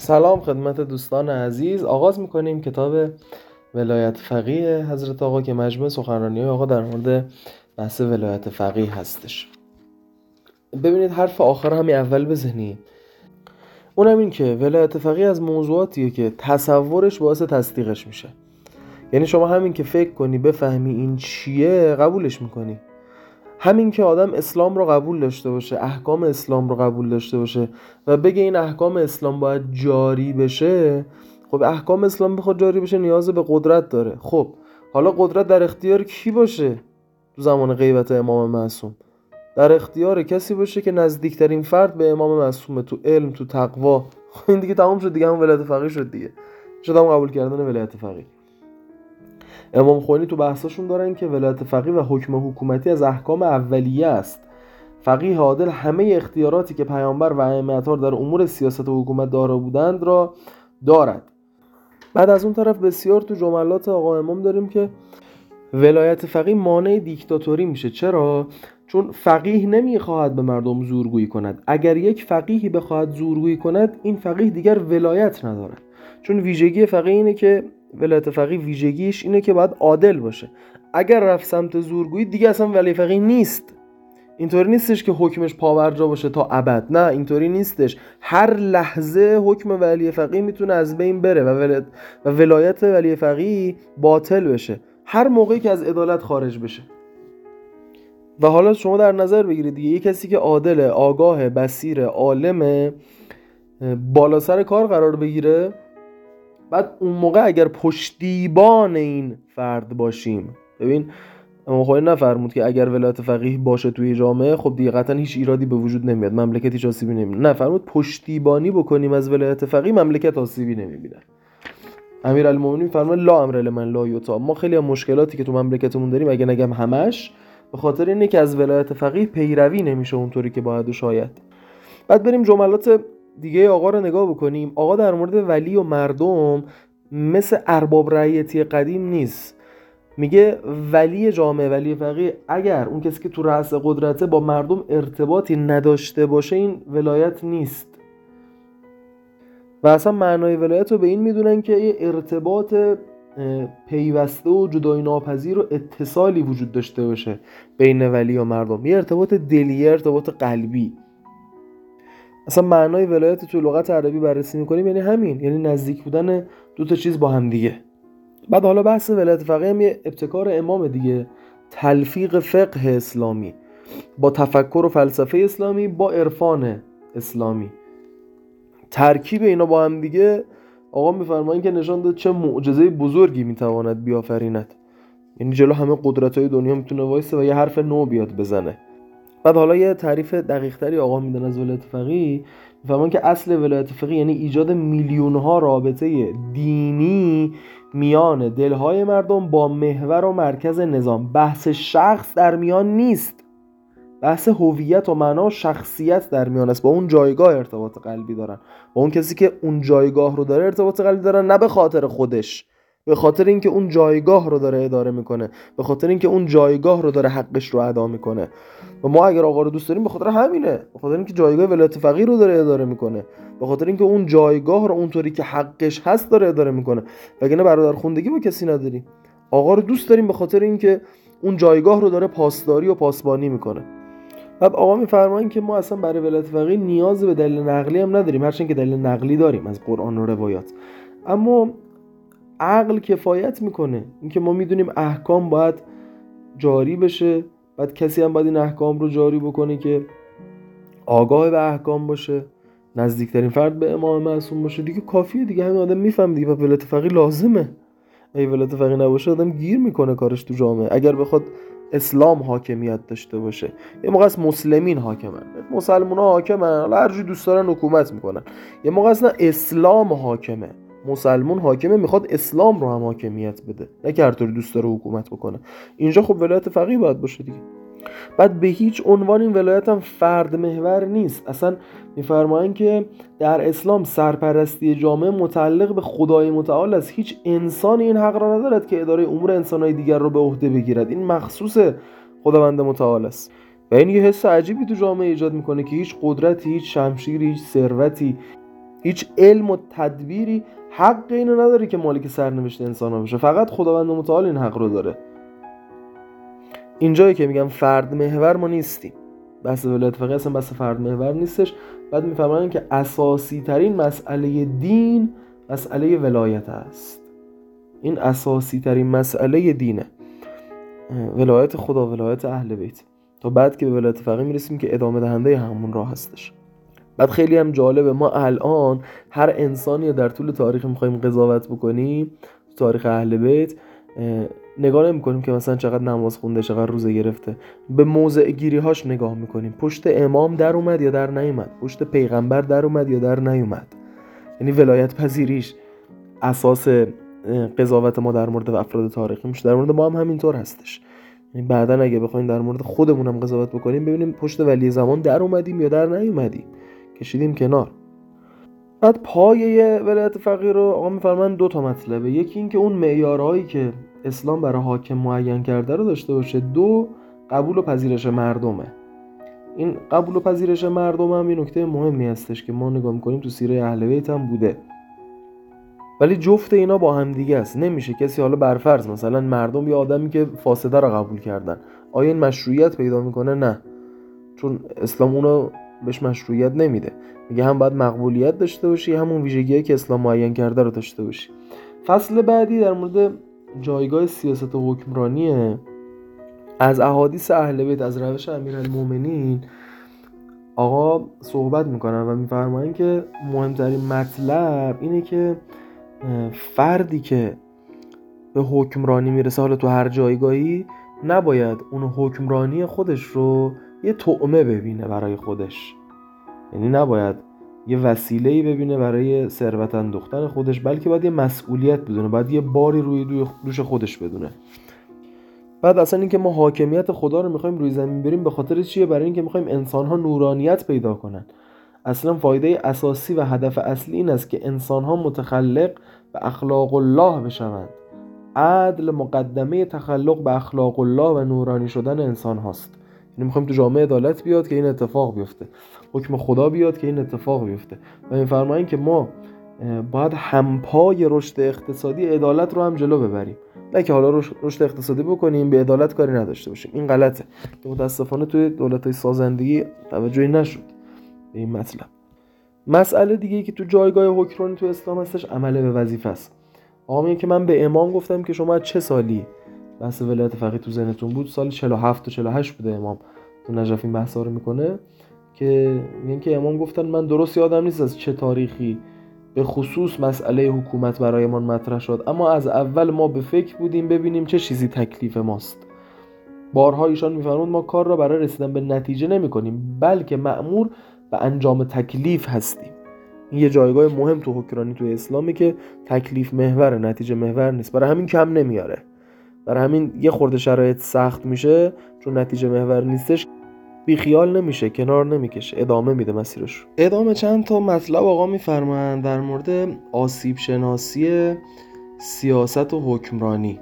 سلام خدمت دوستان عزیز. آغاز میکنیم کتاب ولایت فقیه حضرت آقا که مجموع سخنرانی‌های آقا در مورد بحث ولایت فقیه هستش. ببینید حرف آخر همین اول بزنی، اونم این که ولایت فقیه از موضوعاتیه که تصورش باعث تصدیقش میشه. یعنی شما همین که فکر کنی بفهمی این چیه قبولش میکنی. همین که آدم اسلام رو قبول داشته باشه، احکام اسلام رو قبول داشته باشه و بگه این احکام اسلام باید جاری بشه، خب احکام اسلام بخواد جاری بشه نیاز به قدرت داره. خب حالا قدرت در اختیار کی باشه؟ تو زمان غیبت امام معصوم در اختیار کسی باشه که نزدیکترین فرد به امام معصومه، تو علم، تو تقوا. خب این دیگه تمام شد، دیگه همون ولایت فقیه شد دیگه. شد هم قبول کردن ولایت فقیه. امام خمینی تو بحثاشون دارن که ولایت فقیه و حکم حکومتی از احکام اولیه است. فقیه عادل همه اختیاراتی که پیامبر و ائمه اطهار در امور سیاست و حکومت دارا بودند را دارد. بعد از اون طرف بسیار تو جملات آقا امام داریم که ولایت فقیه مانع دیکتاتوری میشه. چرا؟ چون فقیه نمیخواهد به مردم زورگویی کند. اگر یک فقیهی بخواهد زورگویی کند، این فقیه دیگر ولایت ندارد. چون ویژگی فقیه اینه که ولایت فقیه ویژگیش اینه که باید عادل باشه. اگر رفت سمت زورگویی دیگه اصلا ولی فقیه نیست. اینطوری نیستش که حکمش پاورجا باشه تا ابد. نه، اینطوری نیستش. هر لحظه حکم ولی فقیه میتونه از بین بره و ولایت ولی فقیه باطل بشه هر موقعی که از عدالت خارج بشه. و حالا شما در نظر بگیرید دیگه، یه کسی که عادل، آگاه، بصیر، عالم، بالا سر کار قرار بگیره، بعد اون موقع اگر پشتیبان این فرد باشیم، ببین امام خمینی نفرمود که اگر ولایت فقیه باشه توی جامعه خب دیگه قطعا هیچ ایرادی به وجود نمیاد، مملکت هیچ آسیبی نمیبینه. نه، فرمود پشتیبانی بکنیم از ولایت فقیه، مملکت آسیبی نمیبینه. امیرالمومنین فرمود لا امر لمن لا یطاع. ما خیلی از مشکلاتی که تو مملکتمون داریم، اگه نگم همش، به خاطر اینه که از ولایت فقیه پیروی نمیشه اونطوری که باید و شاید. بعد بریم جملات دیگه آقا رو نگاه بکنیم. آقا در مورد ولی و مردم مثل ارباب رعیتی قدیم نیست. میگه ولی جامعه، ولی فقیه، اگر اون کسی که تو رأس قدرته با مردم ارتباطی نداشته باشه، این ولایت نیست. و اصلا معنای ولایت رو به این میدونن که یه ارتباط پیوسته و جدایی ناپذیر و اتصالی وجود داشته باشه بین ولی و مردم، یه ارتباط دلی، ارتباط قلبی. اصلا معنای ولایت تو لغت عربی بررسی میکنیم یعنی همین، یعنی نزدیک بودن دو تا چیز با هم دیگه. بعد حالا بحث ولایت فقیه هم یه ابتکار امام دیگه، تلفیق فقه اسلامی با تفکر و فلسفه اسلامی با عرفان اسلامی، ترکیب اینا با هم دیگه آقا میفرمایند که نشان داد چه معجزه بزرگی میتواند بیافریند. یعنی جلو همه قدرت‌های دنیا میتونه وایسه و یه حرف نو بیاد بزنه. بعد حالا یه تعریف دقیق تری آقا میدن از ولایت فقیه. میفهمن که اصل ولایت فقیه یعنی ایجاد میلیون‌ها رابطه دینی میان دلهای مردم با محور و مرکز نظام. بحث شخص در میان نیست، بحث هویت و معنا و شخصیت در میان است. با اون جایگاه ارتباط قلبی دارن، با اون کسی که اون جایگاه رو داره ارتباط قلبی دارن، نه به خاطر خودش، به خاطر اینکه اون جایگاه رو داره اداره میکنه، به خاطر اینکه اون جایگاه رو داره حقش رو ادا میکنه. و ما اگر آقا رو دوست داریم به خاطر همینه، به خاطر اینکه جایگاه ولایت فقیه رو داره اداره میکنه، به خاطر اینکه اون جایگاه رو اونطوری که حقش هست داره اداره میکنه. وگرنه برادر خوندگی با کسی نداریم. آقا رو دوست داریم به خاطر اینکه اون جایگاه رو داره پاسداری و پاسبانی میکنه. بعد آقا میفرمایند که ما اصلا برای ولایت فقیه نیاز به دلیل نقلی هم نداریم، هرچند که دلیل نقلی داریم از قرآن و روایات، اما عقل کفایت میکنه. اینکه ما میدونیم احکام باید جاری بشه، بعد کسی هم باید این احکام رو جاری بکنه که آگاه به احکام باشه، نزدیکترین فرد به امام معصوم باشه، دیگه کافیه دیگه. همین آدم میفهم دیگه ولایت فقیه لازمه. اگه ولایت فقیه نباشه آدم گیر میکنه کارش تو جامعه. اگر بخواد اسلام حاکمیت داشته باشه، یه موقع است مسلمین حاکمن، مسلمونا حاکمن، هر جوری دوست دارن حکومت میکنن. یه موقع است نه، اسلام حاکمه، مسلمون حاکمه، میخواد اسلام رو هم حاکمیت بده، نه که هر طوری دوست داره حکومت بکنه. اینجا خب ولایت فقیه باید باشه دیگه. بعد به هیچ عنوان این ولایت هم فرد محور نیست. اصلا میفرمایند که در اسلام سرپرستی جامعه متعلق به خدای متعال است. هیچ انسان این حق را ندارد که اداره امور انسانهای دیگر رو به عهده بگیرد. این مخصوص خداوند متعال است. و این یه حس عجیبی تو جامعه ایجاد میکنه که هیچ قدرتی، هیچ شمشیری، هیچ ثروتی، هیچ علم و تدبیری حق اینو نداره که مالک سرنوشت انسان‌ها بشه. فقط خداوند متعال این حق رو داره. اینجایی که میگم فرد محور ما نیستیم. بحث ولایت فقیه اصلا بحث فرد محور نیستش. بعد میفهمن که اساسی ترین مسئله دین مسئله ولایت است. این اساسی ترین مسئله دینه، ولایت خدا، ولایت اهل بیت. تا بعد که به ولایت فقیه میرسیم که ادامه دهنده همون راه هستش. بعد خیلی هم جالبه، ما الان هر انسانی در طول تاریخ میخوایم قضاوت بکنیم، تاریخ اهل بیت، نگاه نمی‌کنیم که مثلا چقدر نماز خونده، چقدر روزه گرفته. به موضع گیری هاش نگاه می‌کنیم. پشت امام در اومد یا در نیومد، پشت پیغمبر در اومد یا در نیومد. یعنی ولایت پذیریش اساس قضاوت ما در مورد افراد تاریخی میشه. در مورد ما هم همینطور هستش. یعنی بعداً اگه بخوایم در مورد خودمون هم قضاوت بکنیم، ببینیم پشت ولی زمان در اومدیم یا در نیومدیم، کشیدیم کنار. بعد پایه ولایت فقیه رو آقا می‌فرمایند 2 تا مطلبه. یکی این که اون معیارهایی که اسلام برای حاکم معین کرده رو داشته باشه. 2 قبول و پذیرش مردمه. این قبول و پذیرش مردم هم یه نکته مهمی هستش که ما نگاه می‌کنیم تو سیره اهل بیت هم بوده. ولی جفت اینا با هم دیگه است. نمیشه کسی حالا برفرض مثلا مردم یه آدمی که فاسده رو قبول کردن، آیا این مشروعیت پیدا میکنه؟ نه، چون اسلام اونو بهش مشروعیت نمیده. میگه هم باید مقبولیت داشته باشی، همون ویژگیایی که اسلام معین کرده رو داشته باشی. فصل بعدی در مورد جایگاه سیاست و حکمرانیه. از احادیث اهل بیت، از روش امیرالمومنین آقا صحبت میکنن و میفرمایند که مهمترین مطلب اینه که فردی که به حکمرانی میرسه، حالا تو هر جایگاهی، نباید اون حکمرانی خودش رو یه طعمه ببینه برای خودش. یعنی نباید یه وسیله‌ای ببینه برای ثروت اندوختن خودش، بلکه باید یه مسئولیت بدونه، باید یه باری روی دوش خودش بدونه. بعد اصلا این که ما حاکمیت خدا رو میخوایم روی زمین بریم به خاطر چیه؟ برای اینکه میخوایم انسان‌ها نورانیت پیدا کنن. اصلا فایده اساسی و هدف اصلی این است که انسان‌ها متخلق به اخلاق الله بشوند. عدل مقدمه تخلق به اخلاق الله و نورانی شدن انسان هاست. یعنی میخوایم تو جامعه عدالت بیاد که این اتفاق بیفته، حکم خدا بیاد که این اتفاق بیفته. و میفرمایند که ما باید همپای رشد اقتصادی عدالت رو هم جلو ببریم، نه که حالا رشد اقتصادی بکنیم به عدالت کاری نداشته باشیم. این غلطه که متاسفانه توی دولت‌های سازندگی توجهی نشد به این مطلب. مسئله دیگه‌ای که تو جایگاه حکمرانی تو اسلام هستش عمل به وظیفه است. آقا میگه که من به امام گفتم که شما چه سالی بحث ولایت فقیه تو ذهنتون بود؟ سال 47 و 48 بوده. امام تو نجف این بحثا رو میکنه که میگن که امام گفتن من درست یادم نیست از چه تاریخی به خصوص مسئله حکومت برایمان مطرح شد، اما از اول ما به فکر بودیم ببینیم چه چیزی تکلیف ماست. بارها ایشان میفرمود ما کار را برای رسیدن به نتیجه نمی کنیم، بلکه مأمور به انجام تکلیف هستیم. این یه جایگاه مهم تو حکمرانی تو اسلامی که تکلیف محور، نتیجه محور نیست. برای همین کم نمیاره، برای همین یه خورده شرایط سخت میشه، چون نتیجه محور نیستش بی خیال نمیشه، کنار نمیکشه، ادامه میده مسیرش. ادامه چند تا مطلب آقا میفرمایند در مورد آسیب شناسی سیاست و حکمرانی.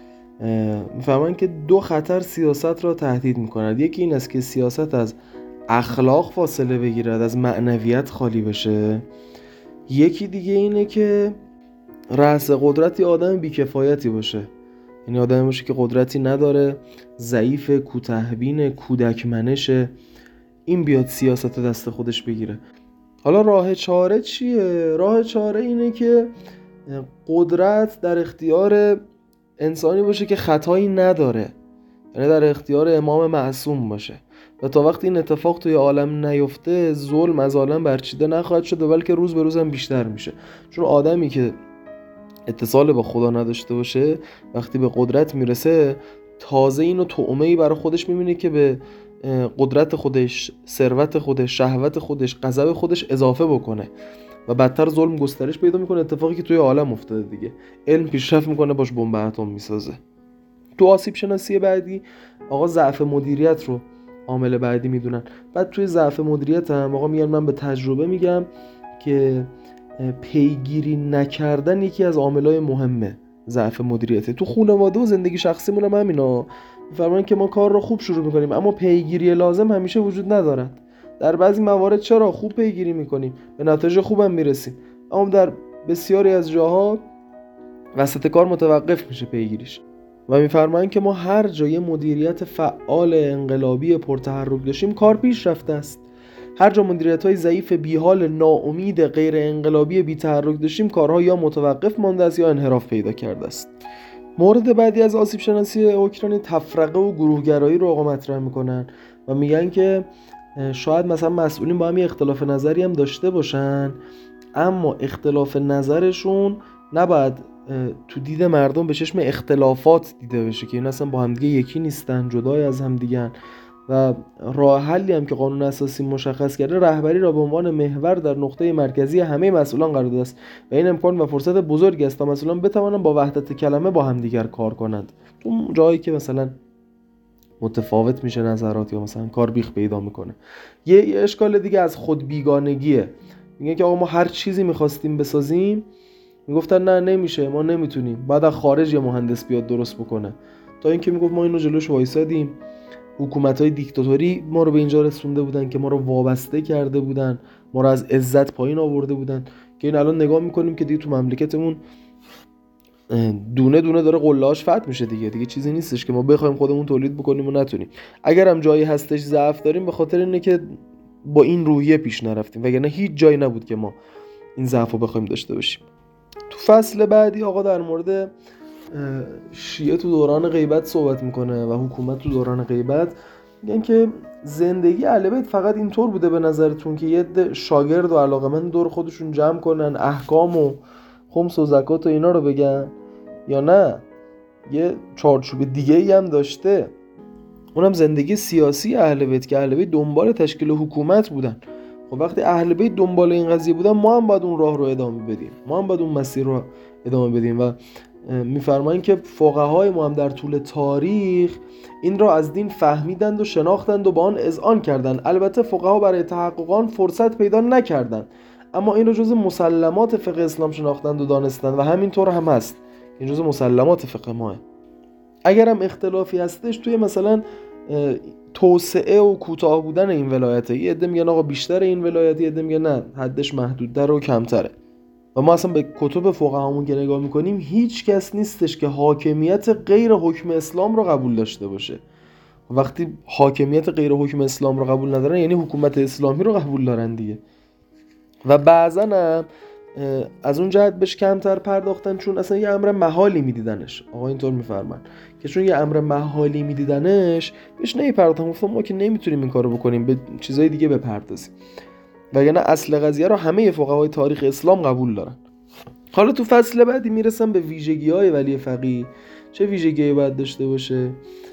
میفرمایند که 2 خطر سیاست را تهدید میکند. یکی این است که سیاست از اخلاق فاصله بگیرد، از معنویت خالی بشه. یکی دیگه اینه که رأس قدرتی آدم بیکفایتی باشه، یعنی آدمی باشه که قدرتی نداره، ضعیف، کوتاه‌بین، کودکمنشه، این بیاد سیاست دست خودش بگیره. حالا راه چاره چیه؟ راه چاره اینه که قدرت در اختیار انسانی باشه که خطایی نداره، یعنی در اختیار امام معصوم باشه. و تا وقتی این اتفاق توی عالم نیفته، ظلم از عالم برچیده نخواهد شد، بلکه روز به روز هم بیشتر میشه. چون آدمی که اتصال با خدا نداشته باشه وقتی به قدرت میرسه، تازه اینو طعمه‌ای برای خودش میبینه که به قدرت خودش، ثروت خودش، شهوت خودش، غضب خودش اضافه بکنه و بدتر ظلم گسترش پیدا میکنه. اتفاقی که توی عالم افتاده دیگه. علم پیشرفت میکنه، باش بمب اتم میسازه. تو آسیب شناسی بعدی آقا ضعف مدیریت رو عامل بعدی میدونن. بعد توی ضعف مدیریت هم آقا میگن، من به تجربه میگم که پیگیری نکردن یکی از عاملای مهمه ضعف مدیریته. تو خانواده و زندگی شخصیمون هم همینا. میفرمایند که ما کار رو خوب شروع میکنیم اما پیگیری لازم همیشه وجود ندارد. در بعضی موارد چرا خوب پیگیری میکنیم، به نتایج خوبم میرسیم، اما در بسیاری از جاها وسط کار متوقف میشه پیگیریش. و میفرمایند که ما هر جای مدیریت فعال انقلابی پرتحرک داشتیم کار پیش رفته است. هر جا مدیریت‌های ضعیف بیحال ناامید غیر انقلابی بی تحرک داشتیم کارها یا متوقف مانده است یا انحراف پیدا کرده است. مورد بعدی از آسیب شناسی اوکراینی تفرقه و گروهگرایی رو آقا مطرح میکنن و میگن که شاید مثلا مسئولین با هم اختلاف نظری هم داشته باشن، اما اختلاف نظرشون نباید تو دید مردم به چشم اختلافات دیده بشه که این اصلا با همدیگه یکی نیستن، جدای از همدیگن. و راه حلی هم که قانون اساسی مشخص کرده رهبری را به عنوان محور در نقطه مرکزی همه مسئولان قرار داده است و این امکان و فرصت بزرگی است تا مسئولان بتوانند با وحدت کلمه با همدیگر کار کنند. تو جایی که مثلا متفاوت میشه نظرات یا مثلا کار بیخ پیدا میکنه. یه اشکال دیگه از خود بیگانگیه. میگن که آقا ما هر چیزی میخواستیم بسازیم میگفتن نه نمیشه، ما نمیتونیم، بعد از خارج یه مهندس بیاد درست بکنه. تا اینکه میگفت ما اینو جلوش وایسادیم، حکومت‌های دیکتاتوری ما رو به اینجا رسونده بودن که ما رو وابسته کرده بودن، ما رو از عزت پایین آورده بودن که این الان نگاه میکنیم که دیگه تو مملکتمون دونه دونه داره قله‌اش فتح میشه دیگه چیزی نیستش که ما بخوایم خودمون تولید بکنیم و نتونیم. اگر هم جایی هستش ضعف داریم به خاطر اینه که با این روحیه پیش نرفتیم، وگرنه هیچ جایی نبود که ما این ضعفو بخوایم داشته باشیم. تو فصل بعدی آقا در مورد شیعه تو دوران غیبت صحبت میکنه و حکومت تو دوران غیبت. میگن که زندگی اهل بیت فقط اینطور بوده به نظرتون که یه شاگرد و علاقه‌مند دور خودشون جمع کنن احکام و خمس و زکات و اینا رو بگن، یا نه یه چارچوب دیگه ای هم داشته، اونم زندگی سیاسی اهل بیت که اهل بیت دنبال تشکیل حکومت بودن. خب وقتی اهل بیت دنبال این قضیه بودن ما هم باید اون راه رو ادامه بدیم، ما هم باید اون مسیر رو ادامه بدیم. و میفرمایند که فقهای ما هم در طول تاریخ این را از دین فهمیدند و شناختند و با آن اذعان کردند. البته فقها برای تحقق آن فرصت پیدا نکردند، اما این رو جز مسلمات فقه اسلام شناختند و دانستند و همینطور هم هست، این جز مسلمات فقه ماه. اگر هم اختلافی هستش توی مثلا توسعه و کوتاه بودن این ولایته، یه عده میگن آقا بیشتر این ولایت، یه عده میگن نه حدش محدودتر و کمتره. و ما اصلا به کتب فقهامون که نگاه میکنیم هیچ کس نیستش که حاکمیت غیر حکم اسلام رو قبول داشته باشه. وقتی حاکمیت غیر حکم اسلام رو قبول ندارن یعنی حکومت اسلامی رو قبول دارن دیگه. و بعضا هم از اون جهت بهش کمتر پرداختن چون اصلا یه امر محالی میدیدنش. آقا اینطور میفرمان که چون یه امر محالی میدیدنش بهش نمیپرداختن، گفتم ما که نمیتونیم این کارو بکنیم، به چیزای دیگه بپردازیم. وگرنه اصل قضیه رو همه فقهای تاریخ اسلام قبول دارن. حالا تو فصل بعدی میرسم به ویژگی‌های ولی فقیه. چه ویژگی‌ای باید داشته باشه؟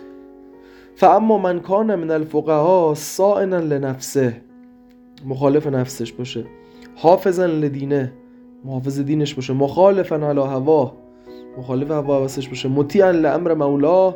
فاما من کان من الفقهاء صائنا لنفسه، مخالف نفسش باشه، حافظا لدینه، محافظ دینش باشه، مخالفا علی هواه، مخالف هواوسش باشه، مطیعا لامر مولاه،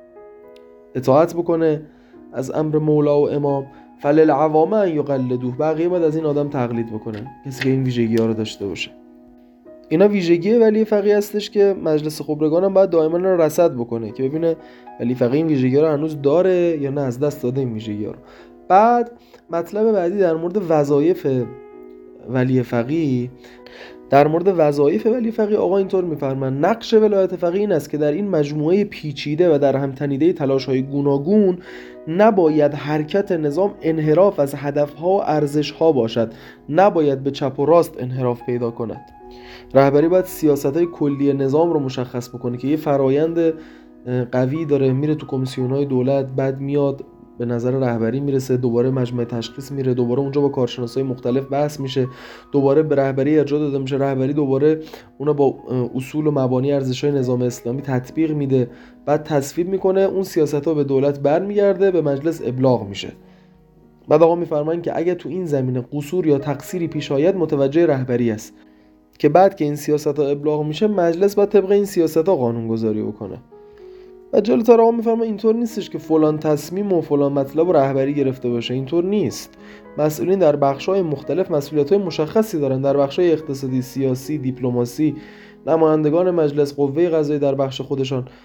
اطاعت بکنه از امر مولا و امام، فللعوام ان یقلدوه، بقیه باید از این آدم تقلید بکنن، کسی که این ویژگی‌ها رو داشته باشه. اینا ویژگی ولی فقیه هستش که مجلس خبرگان هم باید دائما رو رصد بکنه که ببینه ولی فقیه این ویژگی‌ها رو هنوز داره یا نه از دست داده این ویژگی‌ها رو. بعد مطلب بعدی در مورد وظایف ولی فقیه. در مورد وظایف ولی فقیه آقا اینطور می‌فرمایند نقش ولایت فقیه این است که در این مجموعه پیچیده و در هم تنیده تلاش‌های گوناگون نباید حرکت نظام انحراف از هدف‌ها و ارزش‌ها باشد، نباید به چپ و راست انحراف پیدا کند. رهبری باید سیاست‌های کلی نظام رو مشخص بکنه که یه فرایند قوی داره، میره تو کمیسیون‌های دولت، بعد میاد به نظر رهبری میرسه، دوباره مجمع تشخیص میره، دوباره اونجا با کارشناسای مختلف بحث میشه، دوباره به رهبری ارجاع داده میشه، رهبری دوباره اونا با اصول و مبانی ارزش‌های نظام اسلامی تطبیق میده، بعد تصویب میکنه، اون سیاست‌ها به دولت برمیگرده، به مجلس ابلاغ میشه. بعد آقا میفرمایند که اگه تو این زمینه قصور یا تقصیری پیش آید متوجه رهبری است که بعد که این سیاست‌ها ابلاغ میشه مجلس باید طبق این سیاست‌ها قانون‌گذاری بکنه. و جلوتر آقا میفهمه اینطور نیستش که فلان تصمیم و فلان مطلب رو رهبری گرفته باشه، اینطور نیست. مسئولین در بخش‌های مختلف مسئولیت‌های مشخصی دارن، در بخش‌های اقتصادی، سیاسی، دیپلماسی، نمایندگان مجلس، قوه قضاییه در بخش خودشان،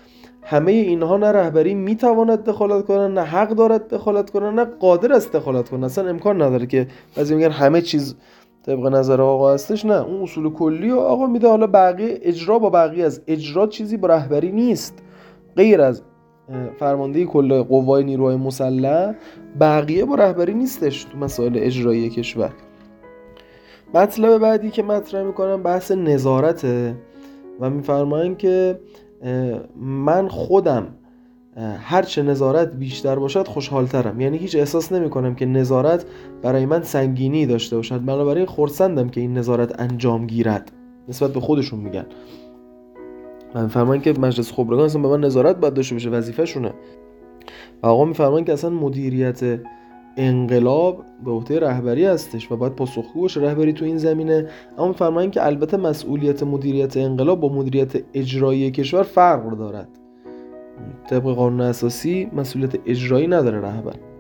همه اینها نه رهبری میتواند دخالت کنه، نه حق دارد دخالت کنه، نه قادر است دخالت کنه. اصلا امکان نداره که بعضی میگن همه چیز طبق نظر آقا هستش. نه، اون اصول کلی رو آقا میده، حالا بقیه اجرا با بقیه از اجرا چیزی با رهبری نیست. غیر از فرماندهی کل قوای نیروهای مسلح بقیه با رهبری نیستش تو مسائل اجرایی کشور. مطلب بعدی که مطرح میکنم بحث نظارته و میفرمایند که من خودم هرچه نظارت بیشتر باشد خوشحالترم. یعنی هیچ احساس نمی کنم که نظارت برای من سنگینی داشته باشد، بنابراین خرسندم که این نظارت انجام گیرد. نسبت به خودشون میگن. من میفرمایند که مجلس خبرگان اصلا به من نظارت باید داشته باشه، وظیفه شونه. و آقا میفرمایند که اصلا مدیریت انقلاب به عهده رهبری هستش و باید پاسخگو باشه رهبری تو این زمینه. اما میفرمایند که البته مسئولیت مدیریت انقلاب با مدیریت اجرایی کشور فرق دارد. طبق قانون اساسی مسئولیت اجرایی نداره رهبر.